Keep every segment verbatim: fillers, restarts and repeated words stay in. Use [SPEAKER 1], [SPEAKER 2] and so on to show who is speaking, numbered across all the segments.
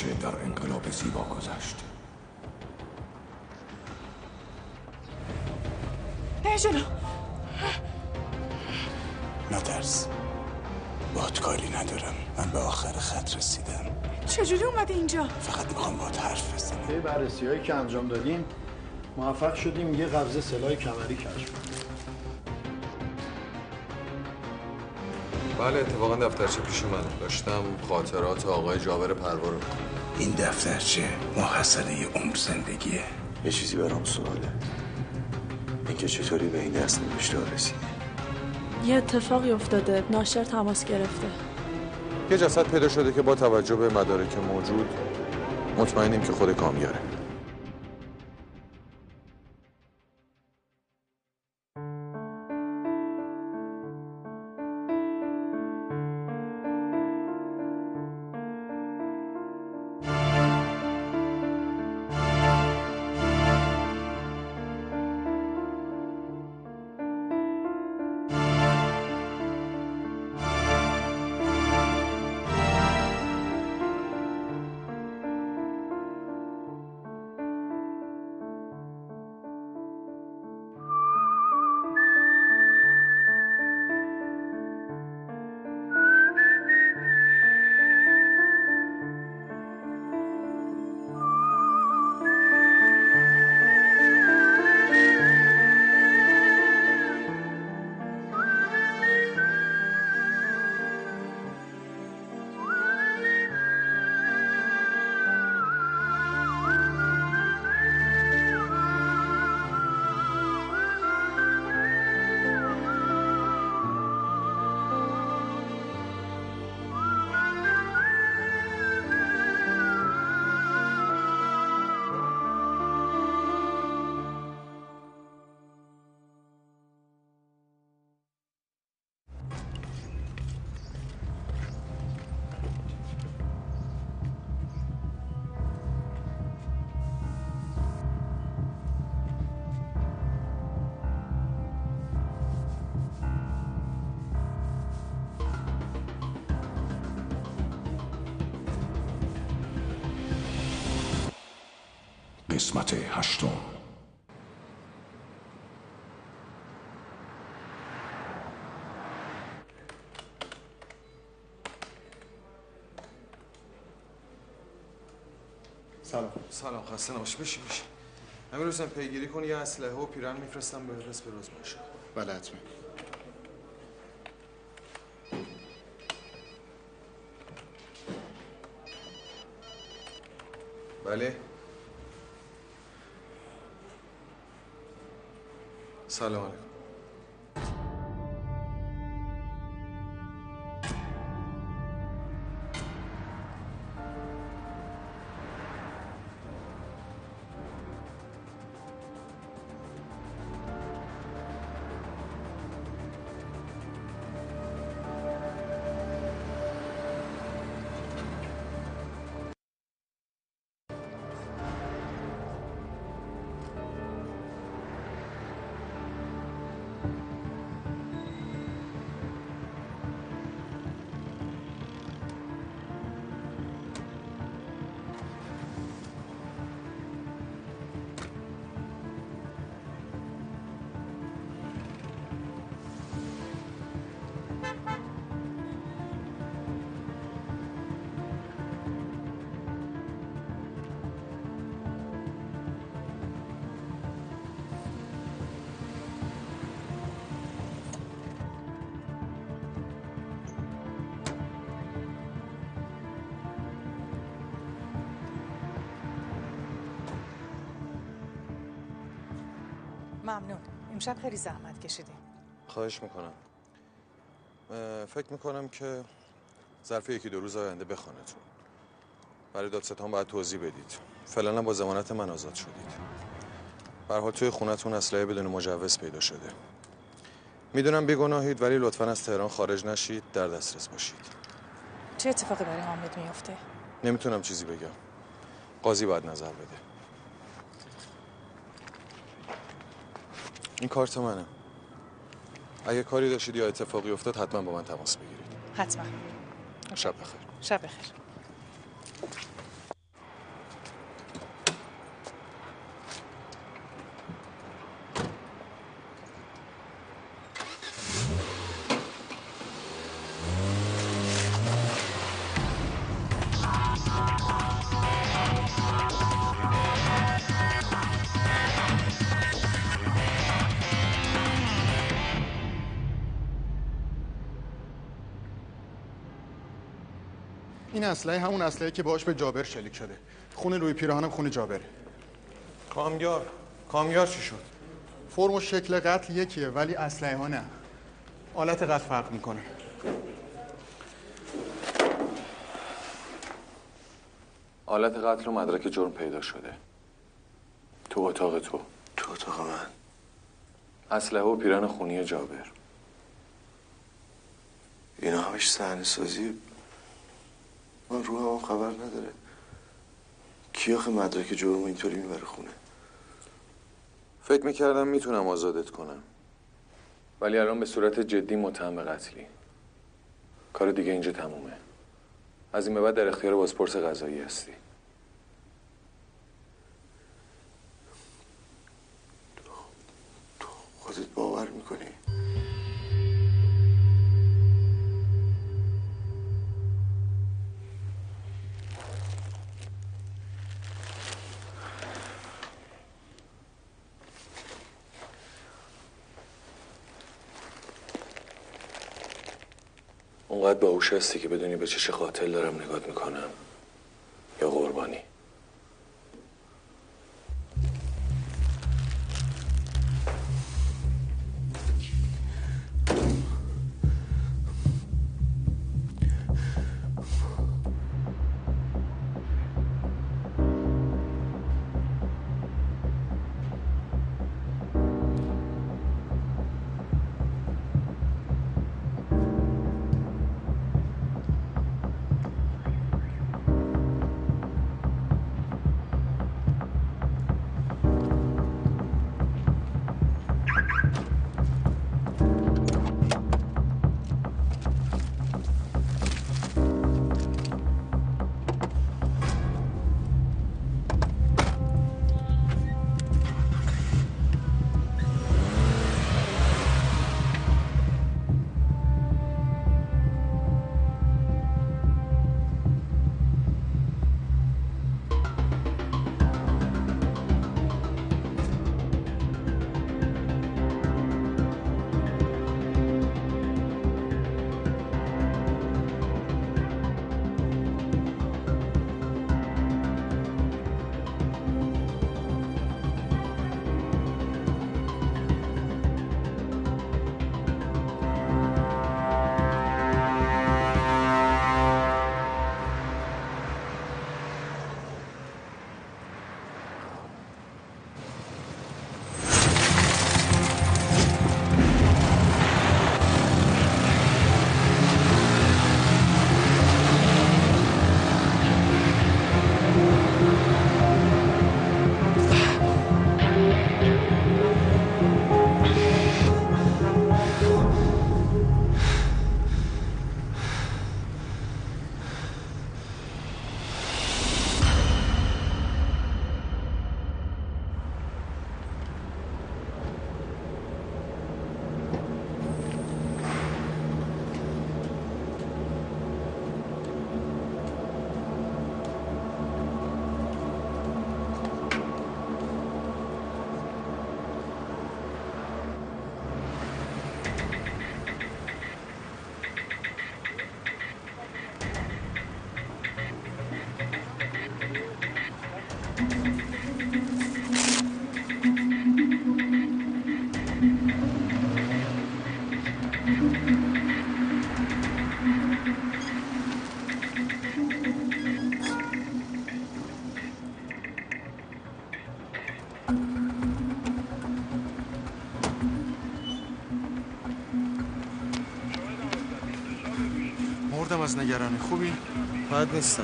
[SPEAKER 1] آنچه در انقلاب زیبا گذشت.
[SPEAKER 2] نه جلو.
[SPEAKER 3] نترس، باهات کاری ندارم. من به آخر خط رسیدم.
[SPEAKER 2] چجوری اومده اینجا؟
[SPEAKER 3] فقط میخوام باهات حرف بزنم.
[SPEAKER 4] طی بررسی‌هایی که انجام دادیم موفق شدیم یه قبضه سلاح کمری کشف کنیم.
[SPEAKER 5] بله اتفاقا دفترچه پیش من داشتم خاطرات آقای جابر پروا رو.
[SPEAKER 3] این دفترچه محصله عمر زندگیه.
[SPEAKER 6] یه چیزی برام سواله، اینکه چطوری به این دست نوشته رسیدی؟
[SPEAKER 7] یه اتفاقی افتاده، ناشر تماس گرفته.
[SPEAKER 5] یه جسد پیدا شده که با توجه به مدارک موجود مطمئنیم که خود کامیاره.
[SPEAKER 1] قسمت هشتم.
[SPEAKER 4] سلام.
[SPEAKER 5] سلام، خسته نباشی. بشین بشین. امیر حسین پیگیری کن، یه اسلحه و پیرن میفرستم به رس به روز باشه.
[SPEAKER 4] بله حتما.
[SPEAKER 5] بله. سلام علیکم.
[SPEAKER 2] ممنون. امشب خیلی زحمت کشیدیم.
[SPEAKER 5] خواهش میکنم. فکر میکنم که ظرف یکی دو روز آینده بخوانتون. برای دادستان باید توضیح بدید. فعلا با ضمانت من آزاد شدید. به هر حال توی خونتون اسلحه بدون مجوز پیدا شده. میدونم بیگناهید ولی لطفاً از تهران خارج نشید، در دسترس باشید.
[SPEAKER 2] چه اتفاقی برای حامد میفته؟
[SPEAKER 5] نمیتونم چیزی بگم. قاضی باید نظر بده. این کارت منه. اگه کاری داشتید یا اتفاقی افتاد حتما با من تماس بگیرید.
[SPEAKER 2] حتما.
[SPEAKER 5] شب بخیر.
[SPEAKER 2] شب بخیر.
[SPEAKER 8] این اسلحه همون اسلحه که باهاش به جابر شلیک شده. خون روی پیراهنم خون جابره.
[SPEAKER 5] کامیار کامیار چی شد؟
[SPEAKER 8] فرم و شکل قتل یکیه ولی اسلحه ها نه. آلت قتل فرق میکنه.
[SPEAKER 6] آلت قتل و مدرک جرم پیدا شده. تو اتاق تو.
[SPEAKER 3] تو اتاق من.
[SPEAKER 6] اسلحه و پیراهن خونی جابر.
[SPEAKER 3] اینا همش صحنه سازی. من رو هم خبر نداره. کی آخه مدرک جرم اینطوری میبره خونه؟
[SPEAKER 5] فکر میکردم میتونم آزادت کنم،
[SPEAKER 6] ولی الان به صورت جدی متهم به قتلی. کار دیگه اینجا تمومه. از این به بعد در اختیار بازپرس قضایی هستی.
[SPEAKER 3] تو خودت باور میکنی؟
[SPEAKER 6] اونقدر باهوش هستی که بدونی به چش قاتل دارم نگات میکنم یا قربانی؟
[SPEAKER 8] مردم از نگرانی. خوبی؟
[SPEAKER 5] بد نیستم.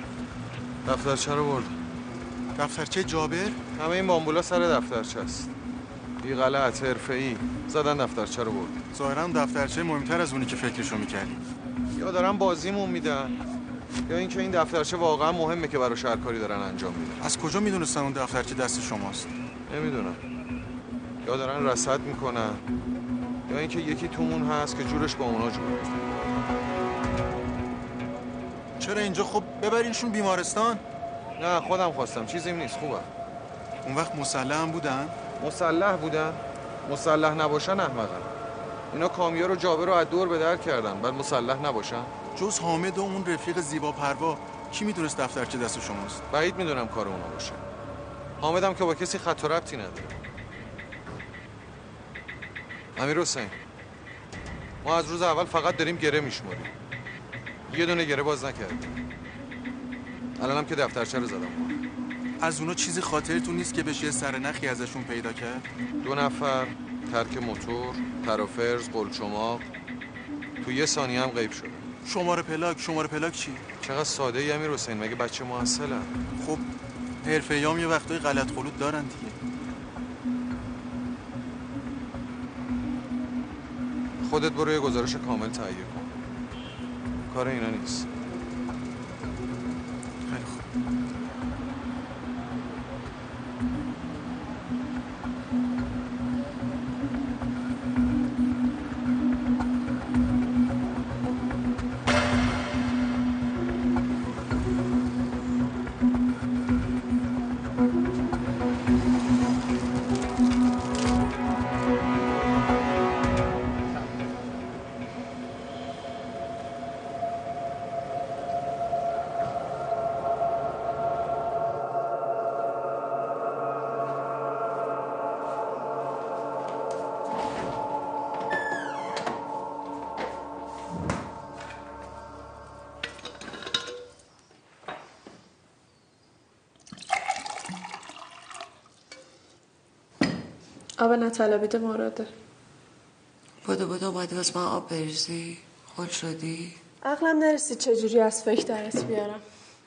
[SPEAKER 5] دفترچه رو بردم.
[SPEAKER 8] دفترچه جابر؟
[SPEAKER 5] همه این بامبولا سر دفترچه است. بی غلط حرفه‌ای زدن دفترچه رو بردم.
[SPEAKER 8] ظاهراً دفترچه مهمتر از اونی که فکرشو می‌کردی.
[SPEAKER 5] یا دارن بازیمون میدن یا اینکه این دفترچه واقعا مهمه که برای شهرکاری دارن انجام میدن.
[SPEAKER 8] از کجا میدونستن اون دفترچه دست شماست؟
[SPEAKER 5] نمیدونم. یا دارن رصد میکنن یا اینکه یکی تومون هست که جورش با اونا جوره.
[SPEAKER 8] چرا اینجا؟ خب ببرینشون بیمارستان.
[SPEAKER 5] نه خودم خواستم، چیزیم نیست، خوبه.
[SPEAKER 8] اون وقت مسلح هم بودن؟
[SPEAKER 5] مسلح بودن؟ مسلح نباشن احمقن. اینا کامیار و جابر رو از دور به در کردن، بعد مسلح نباشن؟
[SPEAKER 8] جز حامد و اون رفیق زیبا پروا کی میدونست دفترچه دست شماست؟
[SPEAKER 5] بعید میدونم کار اونا باشه. حامدم که با کسی خط و ربطی نداره. امیر حسین، ما از روز اول فقط داریم گره میشماریم. یه دونه گره باز نکردیم. الانم که دفترچه رو زدم.
[SPEAKER 8] از اونا چیزی خاطرتون نیست که بشه سرنخی ازشون پیدا کرد؟
[SPEAKER 5] دو نفر، ترک موتور، ترافرز، قلچماق، تو یه ثانیه هم غیب شدن.
[SPEAKER 8] شماره پلاک، شماره پلاک چی؟
[SPEAKER 5] چقدر ساده ای امیر حسین، مگه بچه محصلن؟
[SPEAKER 8] خب حرفه‌ایام یه وقتای غلط خلوط دارن دیگه.
[SPEAKER 5] خودت برو یه گزارش کامل تهیه کن. کار اینا نیست.
[SPEAKER 8] خیلی خوب.
[SPEAKER 7] آب نطلبیده مراده.
[SPEAKER 9] بودو بودو باید واسه من آب بریزی؟ خل شدی؟
[SPEAKER 7] عقلم نرسید چجوری از فکر درت بیارم.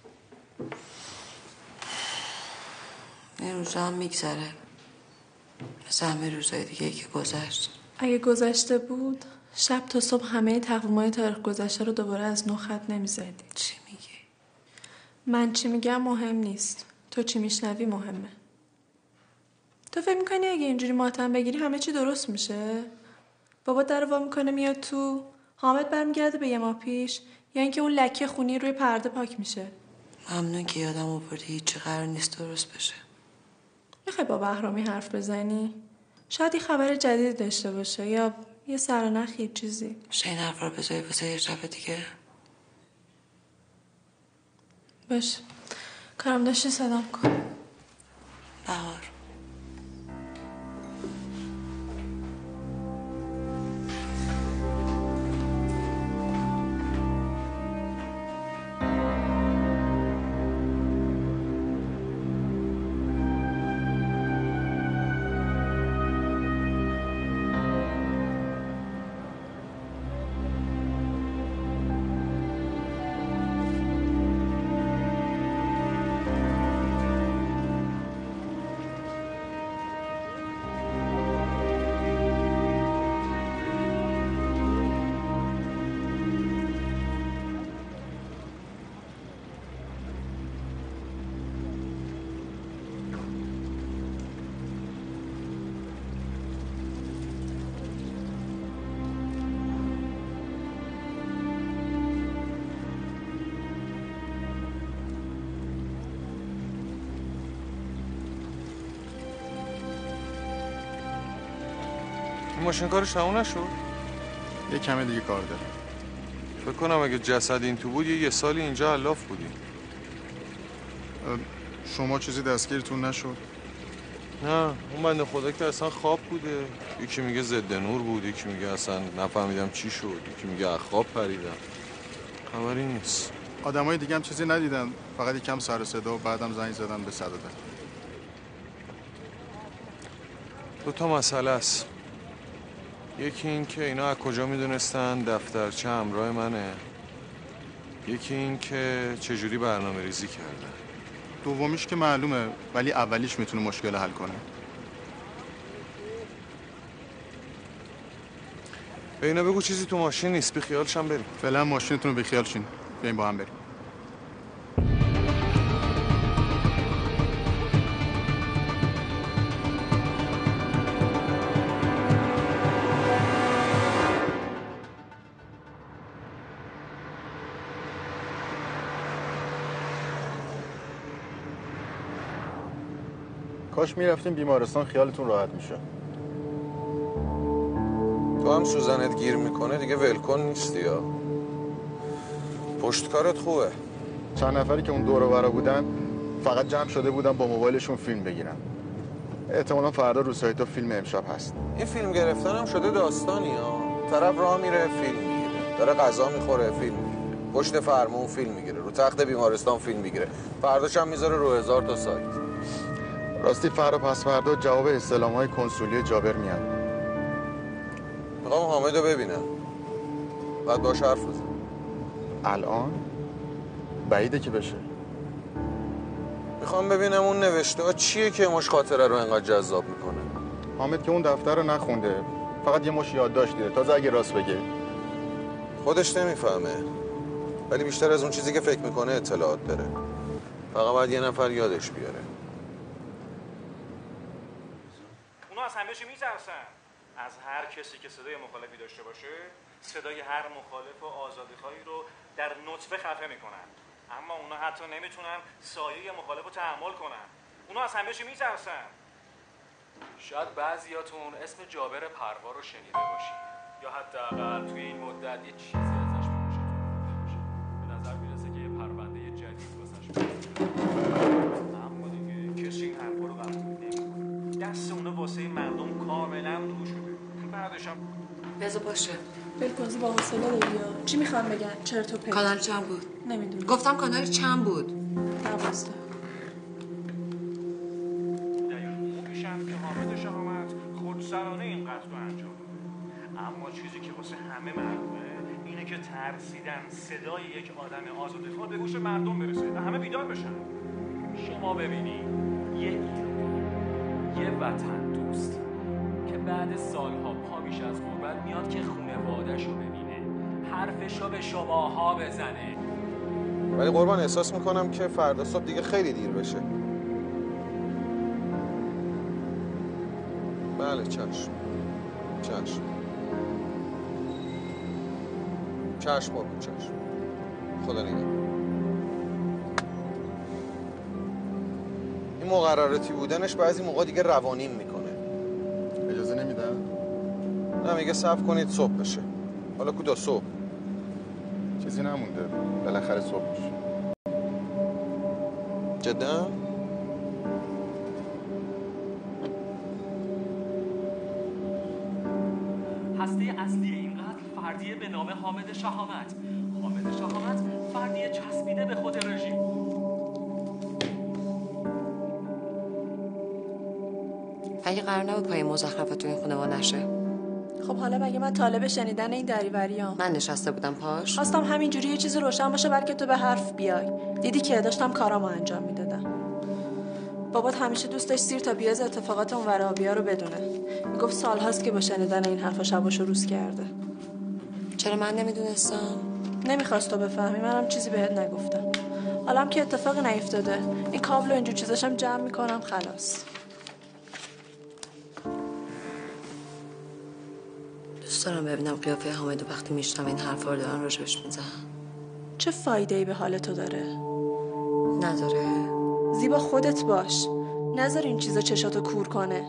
[SPEAKER 9] این روزا هم میگذره مثل همه روزای دیگه که گذشت.
[SPEAKER 7] اگه گذشته بود شب تا صبح همه تقویم‌های تاریخ گذشته رو دوباره از نو خط نمی‌زدی.
[SPEAKER 9] چی میگی؟
[SPEAKER 7] من چی میگم مهم نیست، تو چی میشنوی مهمه. تو فکر میکنی اگه اینجوری ماتم بگیری همه چی درست میشه؟ بابا در وا میکنه میاد تو، حامد برمیگرده به یه ماه پیش، یا اینکه اون لکه خونی روی پرده پاک میشه.
[SPEAKER 9] ممنون که یادم آوردی، هیچی قرار نیست درست بشه.
[SPEAKER 7] میخوای با بهرامی حرف بزنی؟ شاید یه خبر جدید داشته باشه یا یه سرنخ یه چیزی.
[SPEAKER 9] میشه این حرف رو بذاری واسه یه شب دیگه؟
[SPEAKER 7] باش، کارم داشتی صدام کن.
[SPEAKER 9] بهار
[SPEAKER 5] این ماشین کارش تموم نشد؟
[SPEAKER 8] یه کمه دیگه کار داره.
[SPEAKER 5] فکر کنم اگه جسد این تو بود یه, یه سالی اینجا علاف بودیم.
[SPEAKER 8] شما چیزی دستگیرتون نشد؟
[SPEAKER 5] نه، اون بنده خدا که اصلا خواب بوده. یکی میگه ضد نور بود، یکی میگه اصلا نفهمیدم چی شد، یکی میگه از خواب پریدم. خبری نیست.
[SPEAKER 8] آدمای دیگه هم چیزی ندیدن، فقط یکم سر و صدا و بعدم زنگ زدن به صد و ده.
[SPEAKER 5] دو تا مسئله است. یکی این که اینا از کجا میدونستن دفترچه همراه منه، یکی این که چجوری برنامه ریزی کردن.
[SPEAKER 8] دومیش که معلومه، ولی اولیش میتونه مشکل حل کنه.
[SPEAKER 5] به اینا بگو چیزی تو ماشین نیست، بی خیالشم بریم.
[SPEAKER 8] فعلا ماشینتون رو بی خیال شین، بیاین با هم بریم. کاش میرفتیم بیمارستان، خیالتون راحت میشه.
[SPEAKER 5] تو هم سوزنت گیر میکنه دیگه ولکن نیستی یا؟ پشتکارت خوبه.
[SPEAKER 8] چند نفری که اون دور و برا بودن فقط جمع شده بودن با موبایلشون فیلم بگیرن. احتمالا فردا رو سایت فیلم امشب هست.
[SPEAKER 5] این فیلم گرفتن هم شده داستانی ها. طرف راه میره فیلم میگیره، داره غذا میخوره فیلم میگیره، پشت فرمون فیلم میگیره، رو تخت بیمارستان فیلم میگیره، فرداش هم میذاره رو هزار تا سایت.
[SPEAKER 8] راستی فردا پس فردا جواب استعلام‌های کنسولی جابر میاد.
[SPEAKER 5] میخوام حامدو ببینم. بعد باهاش حرف بزنم.
[SPEAKER 8] الان بعیده که بشه.
[SPEAKER 5] میخوام ببینم اون نوشته ها چیه که مش خاطره رو انقدر جذاب میکنه.
[SPEAKER 8] حامد که اون دفتر رو نخونده، فقط یه مش یادداشت دیده. تازه اگه راست بگه
[SPEAKER 5] خودش نمیفهمه، ولی بیشتر از اون چیزی که فکر میکنه اطلاعات داره. فقط باید یه نفر یادش بیاره.
[SPEAKER 10] اونا از همه چی میترسن، از هر کسی که صدای مخالفی داشته باشه. صدای هر مخالف و آزادیخواهی رو در نطفه خفه میکنن، اما اونا حتی نمیتونن سایه مخالف رو تحمل کنن. اونا از همه چی میترسن.
[SPEAKER 6] شاید بعضیاتون اسم جابر پروار رو شنیده باشید، یا حداقل توی این مدت یه چیزی ازش موشتون باشه. به نظر میرسه که یه پرونده جدید واسش باشه،
[SPEAKER 10] اما دیگه کسی این حرفا رو قبول نمیکنه. دست اونا واسه مردم کاملا رو شده. بعدش هم
[SPEAKER 7] بذار باشه. بلکوزی با حوصله داری یا چی میخوام بگن؟ چرت و پرت.
[SPEAKER 9] کانال چند بود؟
[SPEAKER 7] نمیدونم.
[SPEAKER 9] گفتم کانال چند بود؟
[SPEAKER 7] دوازده.
[SPEAKER 10] میشن که حامد شهامت خودسرانه این قتل رو انجام داد. اما چیزی که واسه همه معلومه اینه که ترسیدن صدای یک آدم آزادیخواه به گوش مردم برسه و همه بیدار بشن.
[SPEAKER 6] شما ببینید یه ایرانی، یه وطن دوست که بعد سالها پا میشه از غربت میاد که خونواده‌شو ببینه، حرفشو به شماها بزنه.
[SPEAKER 5] ولی قربان احساس میکنم که فردا صبح دیگه خیلی دیر بشه. بله چشم چشم چشم قربان چشم. خدا نگهدار. این مقرراتی بودنش بعضی موقع دیگه روانیم میکنه.
[SPEAKER 8] اجازه نمیدن؟
[SPEAKER 5] نه میگه صبر کنید صبح بشه. حالا کجا صبح؟
[SPEAKER 8] چیزی نمونده، بالاخره صبح میشه.
[SPEAKER 5] جدا؟
[SPEAKER 6] هسته اصلی این قتل فردیه به نام حامد شهامت. حامد شهامت فردیه چسبیده به خود رژیم.
[SPEAKER 9] اگه قرار نبود پای مزخرفات تو این خونه وا نشه.
[SPEAKER 7] خب حالا مگه من طالب شنیدن این دریوریام؟
[SPEAKER 9] من نشسته بودم پاش.
[SPEAKER 7] خواستم همینجوری یه چیزی روشن باشه بلکه تو به حرف بیای. دیدی که داشتم کارامو انجام میدادم. بابات همیشه دوست داشت سیر تا بیاز اتفاقات اون ور آبیا رو بدونه. میگفت سالهاست که با شنیدن این حرفا شباشو روز کرده.
[SPEAKER 9] چرا من نمیدونستم؟
[SPEAKER 7] نمیخواست تو بفهمی، منم چیزی بهت نگفتم. حالم که اتفاقی نیفتاده. این کابل و اینجور چیزاشم جمع میکنم خلاص.
[SPEAKER 9] دوست دارم ببینم قیافه حامد وقتی میشنم این حرفا رو دارن راجبش میزنن.
[SPEAKER 7] چه فایده ای به حال تو داره؟
[SPEAKER 9] نداره.
[SPEAKER 7] زیبا خودت باش. نذار این چیزا چشاتو کور کنه.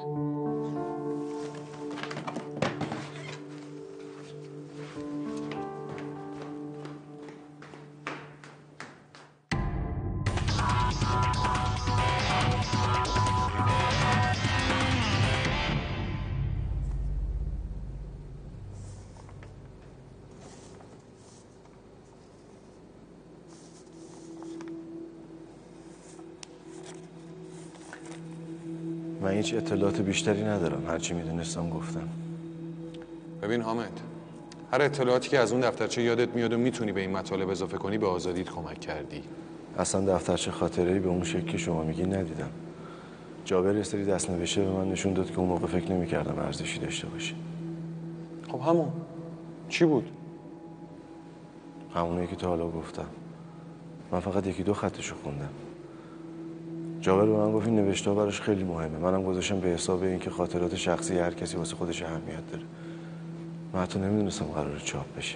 [SPEAKER 11] من هیچ اطلاعات بیشتری ندارم. هرچی میدونستم گفتم.
[SPEAKER 5] ببین حامد، هر اطلاعاتی که از اون دفترچه یادت میاد و میتونی به این مطالب اضافه کنی به آزادیت کمک کردی.
[SPEAKER 11] اصلا دفترچه خاطره‌ای به اون شکل که شما میگی ندیدم. جابر یه سری دست‌نوشته به من نشون داد که اون موقع فکر نمی‌کردم ارزشی داشته باشه.
[SPEAKER 5] خب همون چی بود؟
[SPEAKER 11] همونایی که تا حالا گفتم. من فقط یکی دو خطشو خوندم. جابر به من گفت این نوشته‌ها براش خیلی مهمه. منم گذاشتم به حساب این که خاطرات شخصی هر کسی واسه خودش اهمیت داره. من حتی نمیدونستم قراره چاپ بشه.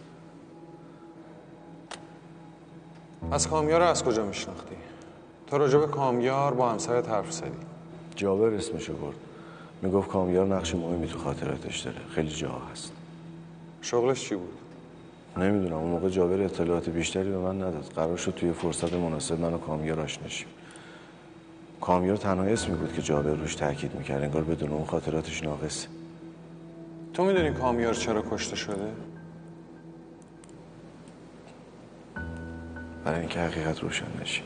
[SPEAKER 5] از کامیار رو از کجا میشناختی؟ تا راجع به کامیار با همسرت حرف زدی؟
[SPEAKER 11] جابر اسمشو برد. میگفت کامیار نقش مهمی تو خاطراتش داره. خیلی جا هست.
[SPEAKER 5] شغلش چی بود؟
[SPEAKER 11] نمیدونم اون موقع جابر اطلاعات بیشتری به من نداد. قرار شد توی فرصت مناسب منو کامیار آشنا شیم. کامیار تنها اسمی بود که جابر روش تاکید میکرد، انگار بدون اون خاطراتش ناقصه.
[SPEAKER 5] تو میدونی کامیار چرا کشته شده؟
[SPEAKER 11] برای اینکه حقیقت روشن نشه.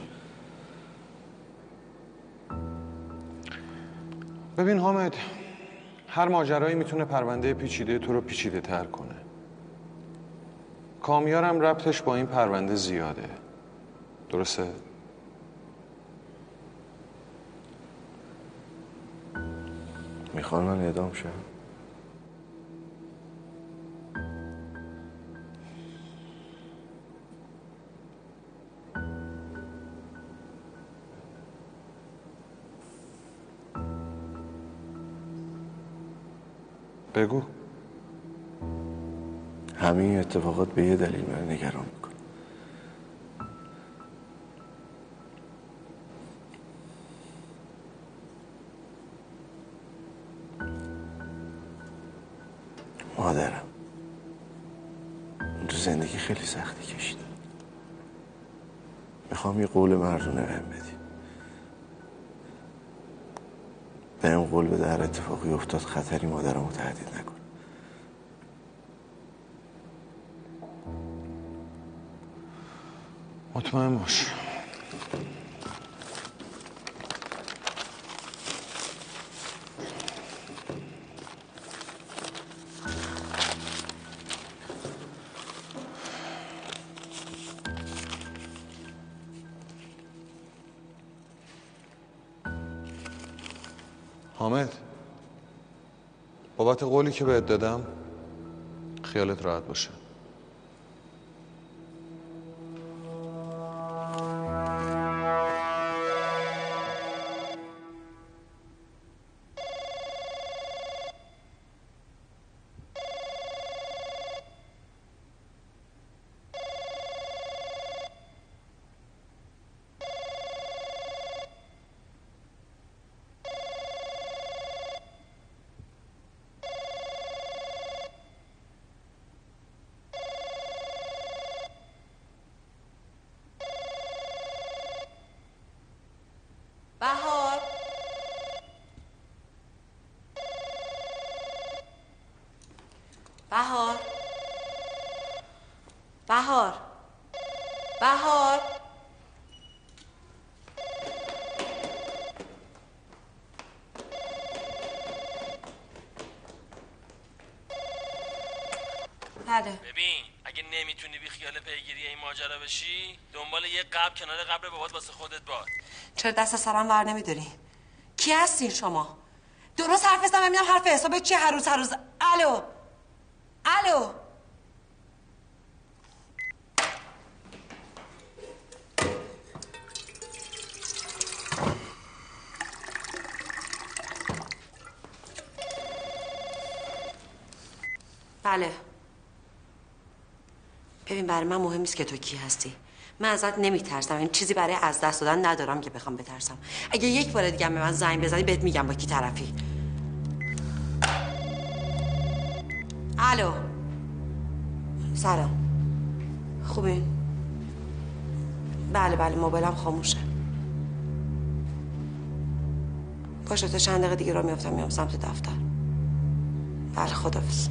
[SPEAKER 5] ببین حامد، هر ماجرایی میتونه پرونده پیچیده تو رو پیچیده تر کنه. کامیارم ربطش با این پرونده زیاده. درسته؟
[SPEAKER 11] میخوان من اعدام شم؟
[SPEAKER 5] بگو.
[SPEAKER 11] همه این اتفاقات به یه دلیل من نگران میکنه. مادرم تو زندگی خیلی سختی کشیده. میخوام یه قول مردونه بهم بدی. بهم قول بده هر اتفاقی افتاد خطری مادرمو تهدید نکنه.
[SPEAKER 5] مطمئن باش. حامد، بابت قولی که بهت دادم خیالت راحت باشه.
[SPEAKER 9] بهار بهار بهار بهار بله.
[SPEAKER 12] ببین اگه نمیتونی بی خیال پیگیری این ماجرا بشی دنبال یه قبر کنار قبر بابات واسه خودت باد.
[SPEAKER 9] چرا دست سرم ور نمیداری؟ کی هستین شما؟ درست حرف بزنم ببینم حرف حساب چی هر روز هر روز. الو الو بله. ببین برای من مهم نیست که تو کی هستی. من ازت نمیترسم. این چیزی برای از دست دادن ندارم که بخوام بترسم. اگه یک بار دیگه به من زنگ بزنی بهت میگم با کی طرفی. الو سلام، خوبین؟ بله بله موبایلم خاموشه. باشه تا چند دقیقه دیگه را میافتم میام سمت دفتر. بله خداحافظ.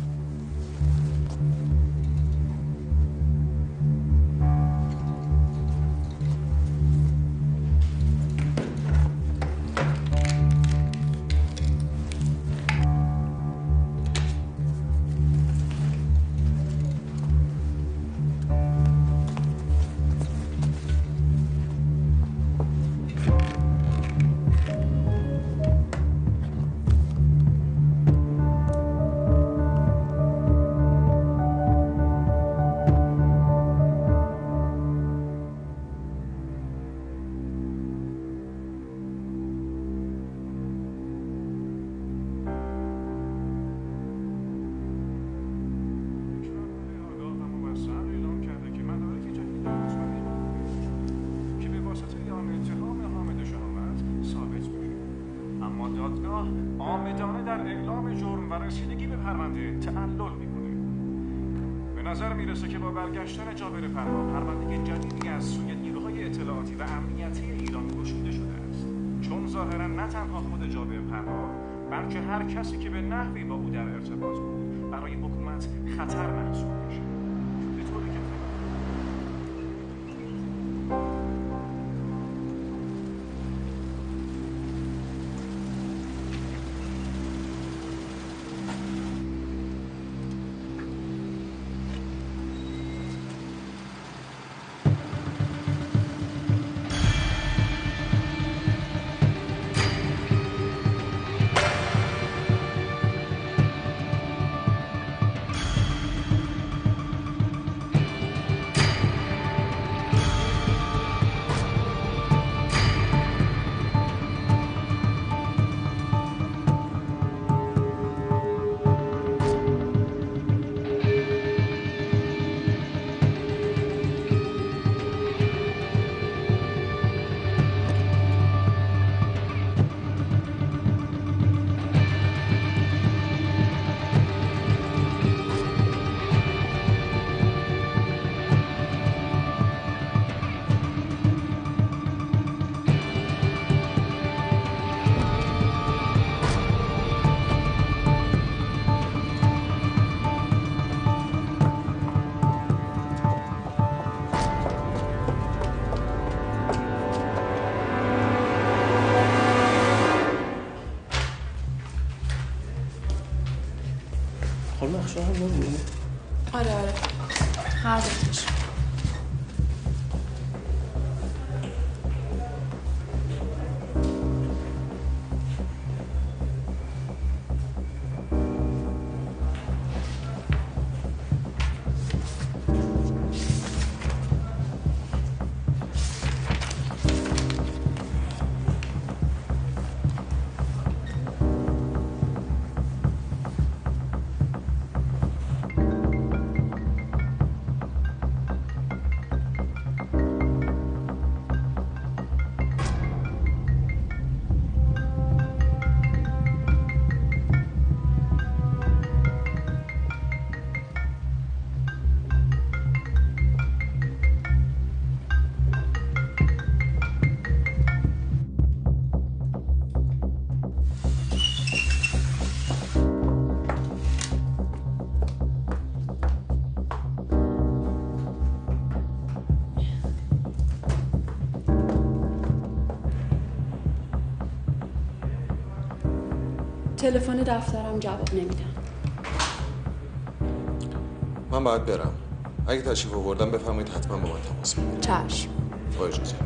[SPEAKER 10] عامدانه در اعلام جرم و رسیدگی به پرونده تعلل میکنه. به نظر میرسه که با برگشتن جابر پروا پرونده جدیدی از سوی نیروهای اطلاعاتی و امنیتی ایران گشوده شده است، چون ظاهرا نه تنها خود جابر پروا بلکه هر کسی که به نحوی با او در ارتباط بود برای حکومت خطر محسوب میشه. به طوری که
[SPEAKER 7] آره آره هر دوتش.
[SPEAKER 13] تلفن دفترم جواب نمیدن.
[SPEAKER 5] من باید برم. اگه تشریف آوردم بفرمایید حتما با من تماس بگیرید.
[SPEAKER 13] چشم.
[SPEAKER 5] با اجازه.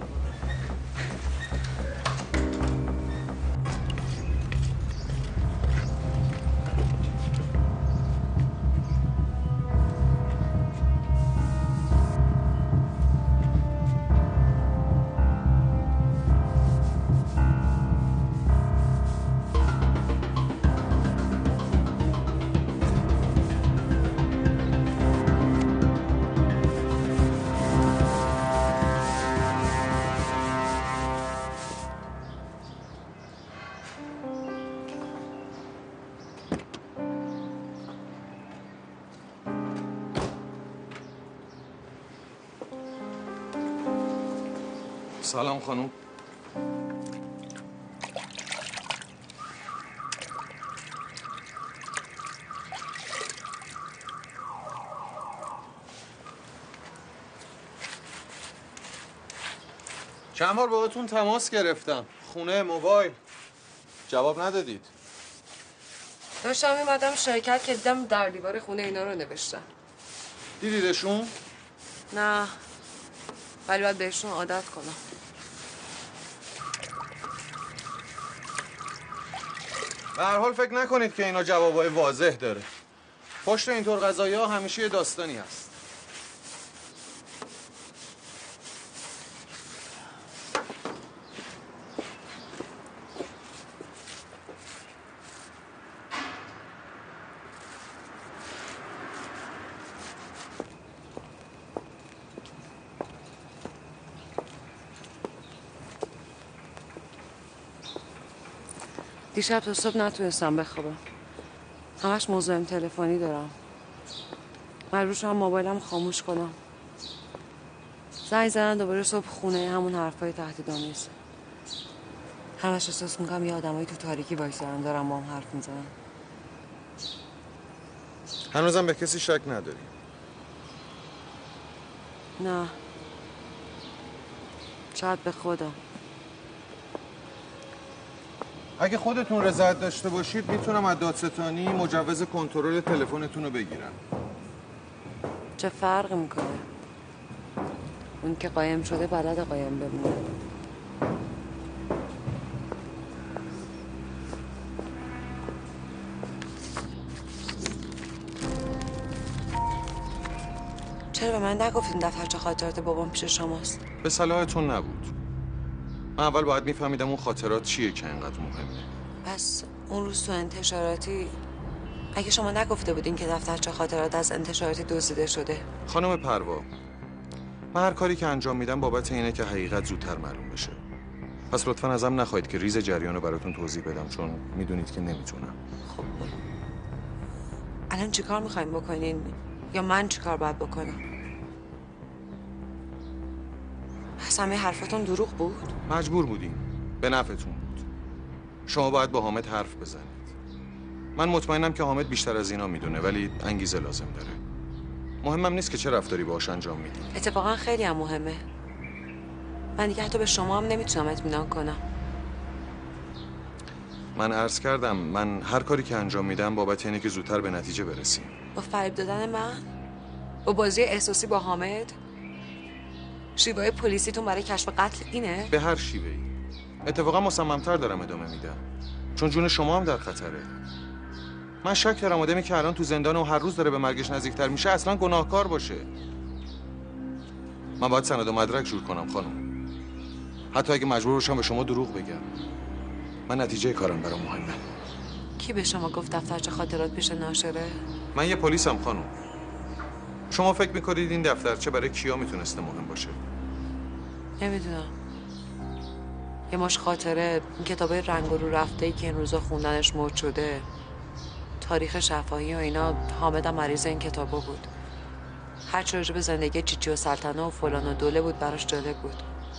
[SPEAKER 5] سلام خانم. چند بار باهاتون تماس گرفتم، خونه، موبایل، جواب ندادید.
[SPEAKER 9] داشتم میمدم شرکت که دیدم در دیوار خونه اینا رو نوشتن.
[SPEAKER 5] دیدیدشون؟
[SPEAKER 9] نه، ولی باید بهشون عادت کنم.
[SPEAKER 5] به هر حال فکر نکنید که اینا جوابای واضح داره. پشت اینطور قضایی ها همیشه یه داستانی هست.
[SPEAKER 9] دیشب تا صبح نتونستم بخوابم. همش مزاحم تلفنی دارم. مجبور شدم موبایلم خاموش کنم. زنگ زدن دوباره صبح خونه، همون حرفای تهدیدآمیز. همش احساس میکنم یه آدمایی تو تاریکی وایسادن دارن با هم حرف میزنن.
[SPEAKER 5] هنوزم به کسی شک نداری؟
[SPEAKER 9] نه، شاید به خودم.
[SPEAKER 5] اگه خودتون رضایت داشته باشید میتونم از دادستانی مجوز کنترل تلفنتون رو بگیرم.
[SPEAKER 9] چه فرق میکنه؟ اون که قایم شده بلد قایم بمونه. چرا به من نگفتین دفترچه خاطرات بابام پیش شماست؟
[SPEAKER 5] به صلاحتون نبود. من اول باید میفهمیدم اون خاطرات چیه که اینقدر مهمه.
[SPEAKER 9] پس اون روز تو انتشاراتی اگه شما نگفته بودین که دفترچه خاطرات از انتشاراتی دزدیده شده.
[SPEAKER 5] خانم پروا، من هر کاری که انجام میدم بابت اینه که حقیقت زودتر معلوم بشه. پس لطفاً ازم نخواهید که ریز جریان رو براتون توضیح بدم، چون میدونید که نمیتونم.
[SPEAKER 9] خب الان چیکار میخواین بکنین؟ یا من چیکار باید بکنم؟ پس همه حرفتون دروغ بود؟
[SPEAKER 5] مجبور بودیم. به نفعتون بود. شما باید با حامد حرف بزنید. من مطمئنم که حامد بیشتر از اینا میدونه، ولی انگیزه لازم داره. مهمم نیست که چه رفتاری باهاش انجام میدید.
[SPEAKER 9] اتفاقا خیلی هم مهمه. من دیگه حتی به شما هم نمیتونم اطمینان کنم.
[SPEAKER 5] من عرض کردم من هر کاری که انجام میدم بابت اینه که زودتر به نتیجه برسیم.
[SPEAKER 9] با فریب دادن من؟ با بازی احساسی با حامد؟ شیوه پلیسیتون برای کشف قتل اینه؟
[SPEAKER 5] به هر شیوهی. اتفاقا مصمم‌تر دارم ادامه میدم. چون جون شما هم در خطره. من شک دارم آدمی که الان تو زندان و هر روز داره به مرگش نزدیکتر میشه اصلا گناهکار باشه. من باید سند و مدرک جور کنم خانم. حتی اگه مجبور باشم به شما دروغ بگم. من نتیجه کارم برام مهمه.
[SPEAKER 9] کی به شما گفت دفترچه خاطرات پیش ناشره؟
[SPEAKER 5] من یه پلیسم خانم. شما فکر میکنید این دفترچه برای کیا میتونسته مهم باشه؟
[SPEAKER 9] نمیدونم. یه مش خاطره، این کتابای رنگ و رو رفته‌ای که این روزا خوندنش مد شده، تاریخ شفاهی و اینا. حامد هم مریض این کتابا بود. هر چی راجع به زندگی چیچی و سلطنه و فلان و دوله بود براش جالب بود.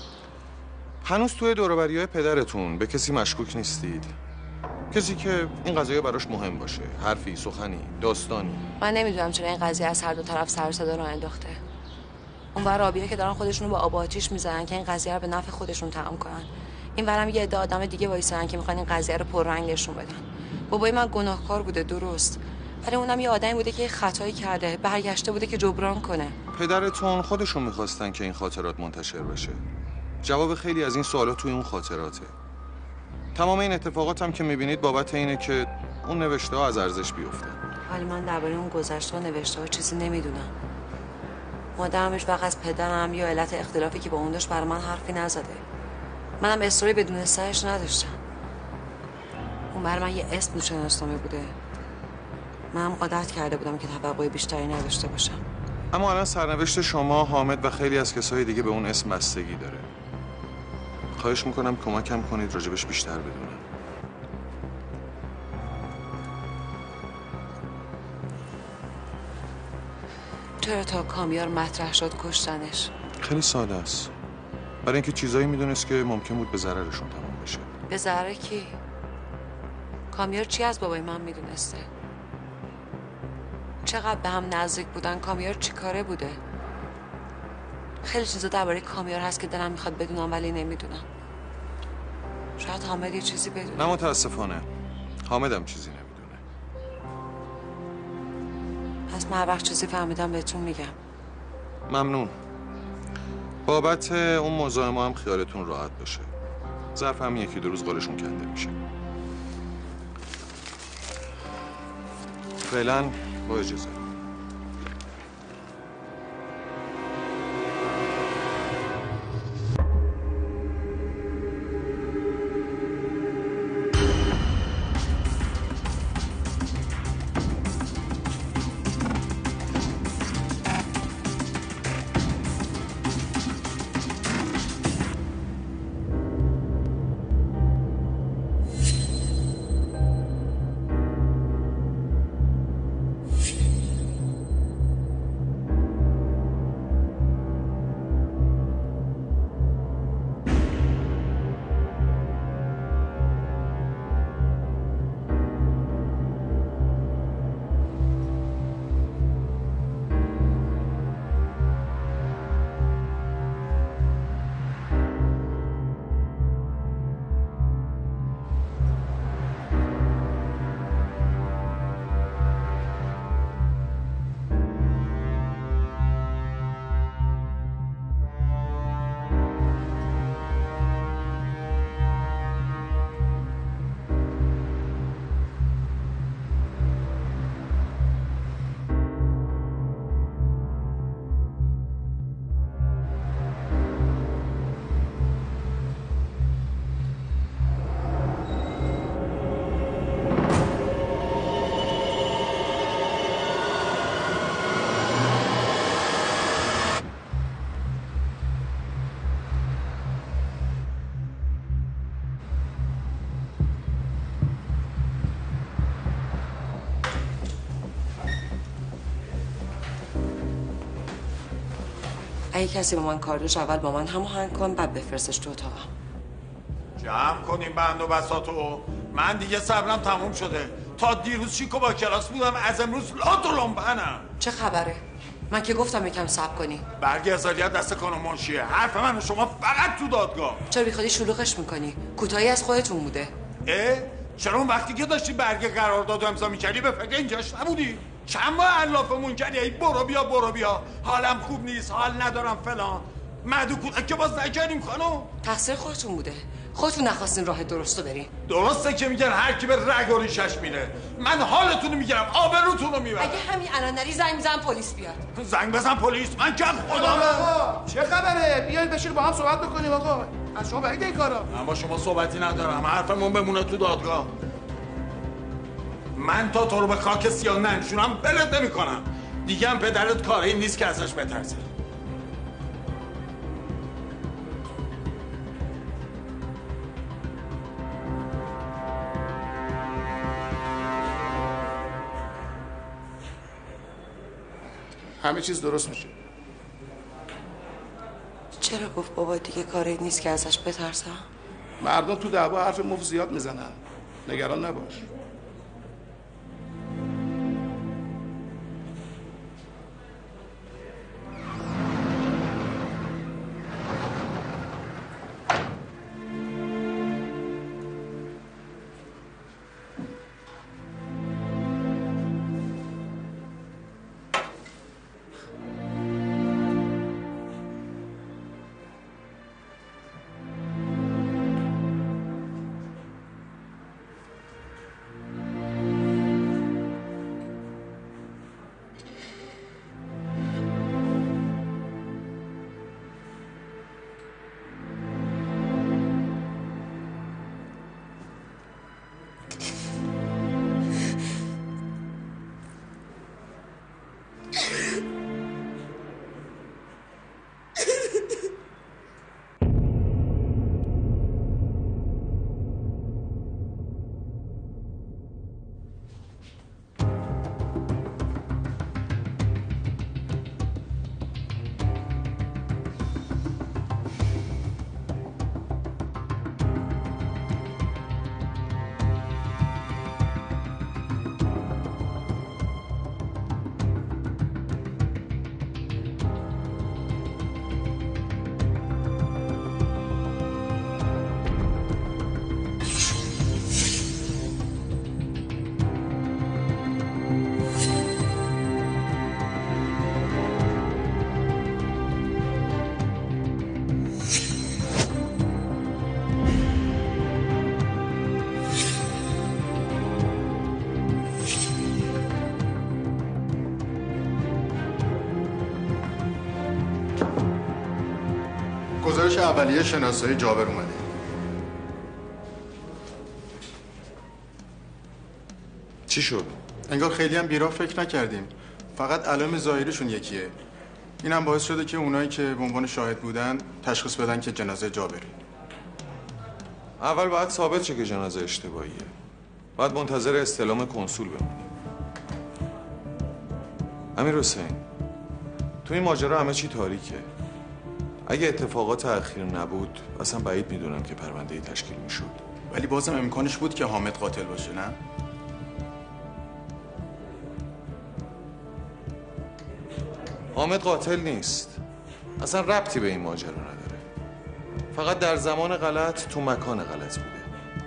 [SPEAKER 5] هنوز توی دوروبریای پدرتون به کسی مشکوک نیستید؟ کسی که این قضیه براش مهم باشه، حرفی، سخنی، داستانی.
[SPEAKER 9] من نمیدونم چرا این قضیه از هر دو طرف سر و صدا راه انداخته. اون ور رابیه که دارن خودشونو با آب و آتیش میزنن که این قضیه رو به نفع خودشون تمام کنن. این ورم یه عده آدم دیگه وایسن که میخوان این قضیه رو پررنگ نشون بدن. بابای من گناهکار بوده درست، ولی اونم یه آدمی بوده که یه خطایی کرده، برگشته بوده که جبران کنه.
[SPEAKER 5] پدرتون خودشون میخواستن که این خاطرات منتشر بشه. جواب خیلی از این سوالات توی اون خاطراته. تمام این اتفاقات هم که میبینید بابت اینه که اون نوشته ها از ارزش بیفته.
[SPEAKER 9] ولی من درباره اون گذشته و نوشته ها چیزی نمیدونم. مادرم هیچ وقت از پدرم یا علت اختلافی که با اون داشت برای من حرفی نزده. منم اصراری بدون سرش نداشتم. اون برای من یه اسم تو شناسنامه بوده. منم عادت کرده بودم که توقع بیشتری نداشته باشم.
[SPEAKER 5] اما الان سرنوشت شما، حامد و خیلی از کسای دیگه به اون اسم بستگی داره. خواهش میکنم کمکم کنید راجبش بیشتر بدونم.
[SPEAKER 9] چرا تا کامیار مطرح شد کشتنش؟
[SPEAKER 5] خیلی ساده است. برای اینکه چیزایی میدونست که ممکن بود به ضررشون تمام بشه.
[SPEAKER 9] به ضرر کی؟ کامیار چی از بابای من میدونسته؟ چقدر به هم نزدیک بودن؟ کامیار چی کاره بوده؟ خیلی چیزا درباره کامیار هست که دلم میخواد بدونم ولی نمیدونم. شاید حامد یه چیزی بدونه.
[SPEAKER 5] نه متاسفانه. حامدم چیزی نمیدونه.
[SPEAKER 9] پس من هر وقت چیزی فهمیدم بهتون میگم.
[SPEAKER 5] ممنون. بابت اون مزاحمه هم خیالتون راحت باشه. ظرف هم یکی دو روز قولشون کنده میشه. فعلا با اجازه.
[SPEAKER 9] اگه کسی با من کار داشت اول با من هماهنگ کن بعد بفرستش تو اتاقم.
[SPEAKER 14] جمع کنیم بند و بساطو. من دیگه صبرم تموم شده. تا دیروز شیکو با کلاس بودم، از امروز لات و لنبنم.
[SPEAKER 9] چه خبره؟ من که گفتم یکم صبر کنی.
[SPEAKER 14] برگ ازالیت دست خانم منشیه. حرف من و شما فقط تو دادگاه.
[SPEAKER 9] چرا بیخودی شلوغش میکنی؟ کوتاهی از خودتون بوده.
[SPEAKER 14] اه؟ چرا اون وقتی که داشتی برگ قرارداد و امضا می‌کردی به فکر اینجاش نبودی؟ چند ماه علافمون کردی ای برو بیا برو بیا، حالم خوب نیست، حال ندارم فلان. مدو کودک که باز نکردیم خانم.
[SPEAKER 9] تقصیر خودتون بوده. خودتون نخواستین راه درستو برین.
[SPEAKER 14] درسته که میگن هر کی به رگ و ریشش میره. من حالتون رو میگیرم، آبروتون رو میبرم.
[SPEAKER 9] اگه همین الان نری زنگ میزنم پلیس بیاد.
[SPEAKER 14] زنگ بزن پلیس؟ من که خدا
[SPEAKER 15] من. چه خبره؟ بیاید بشین با هم صحبت بکنیم آقا. از شما بعید این کارا.
[SPEAKER 14] من با شما صحبتی ندارم. حرفمون بمونه تو دادگاه. من تا تو رو به خاک سیاه ننشونم بلد نمیکنم. دیگه هم پدرت کاری نیست که ازش بترسه.
[SPEAKER 15] همه چیز درست میشه.
[SPEAKER 9] چرا گفت بابا دیگه کاری نیست که ازش بترسم؟
[SPEAKER 15] مردم تو دعوا حرف مفت زیاد میزنن. نگران نباش.
[SPEAKER 8] گزارش اولیه شناسایی جابر اومده.
[SPEAKER 5] چی شد؟
[SPEAKER 8] انگار خیلی هم بیراه فکر نکردیم. فقط علائم ظاهریشون یکیه. اینم باعث شده که اونایی که به عنوان شاهد بودن تشخیص بدن که جنازه جابره.
[SPEAKER 5] اول باید ثابت شه که جنازه اشتباهیه. باید منتظر استلام کنسول بمونیم. امیر حسین، تو این ماجرا همه چی تاریکه. اگه اتفاقات اخیر نبود اصلا بعید میدونم که پرونده‌ای تشکیل میشد.
[SPEAKER 8] ولی بازم امکانش بود که حامد قاتل باشه، نه؟
[SPEAKER 5] حامد قاتل نیست. اصلا ربطی به این ماجرا نداره. فقط در زمان غلط تو مکان غلط بوده.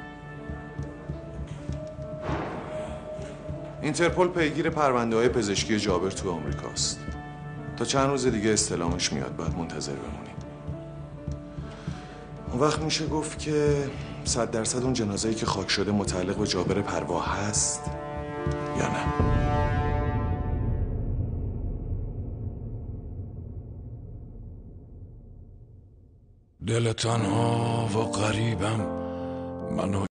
[SPEAKER 5] اینترپل پیگیر پرونده‌های پزشکی جابر تو آمریکاست. تا چند روز دیگه استلامش میاد، باید منتظر بمونیم. اون وقت میشه گفت که صد درصد اون جنازه‌ای که خاک شده متعلق به جابر پروا هست یا نه.
[SPEAKER 1] دل تنها و غریبم منو